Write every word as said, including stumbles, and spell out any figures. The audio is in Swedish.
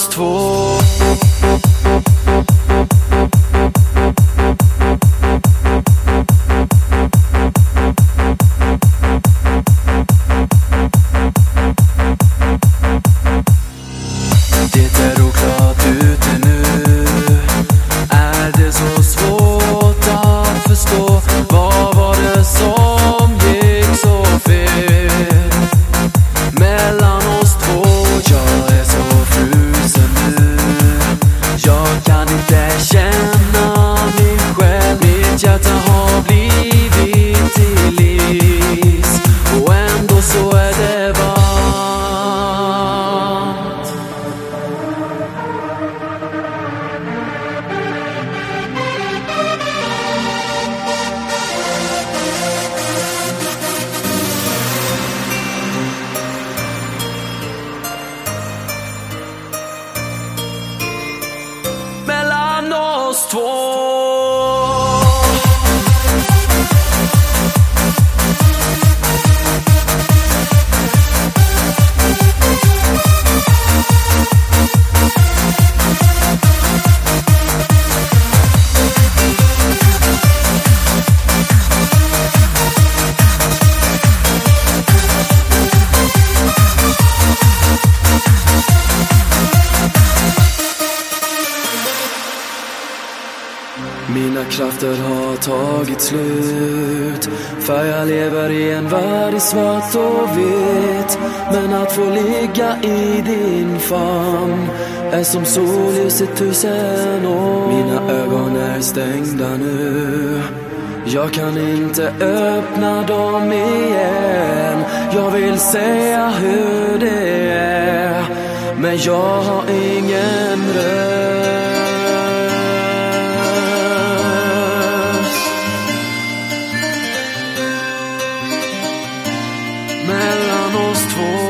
oss två. Det är oklart ute nu. Är det så svårt att förstå? Vad var det som gick så fel mellan oss två? Jag är så frusen nu. Jag kan inte känna mig själv. Mitt hjärta har blivit till is, och ändå så är det varmt. Mellan oss två. Mina krafter har tagit slut, för jag lever i en värld i svart och vitt. Men att få ligga i din famn är som solljus i tusen år. Mina ögon är stängda nu, jag kan inte öppna dem igen. Jag vill säga hur det är, men jag har ingen röst. Mellan oss två.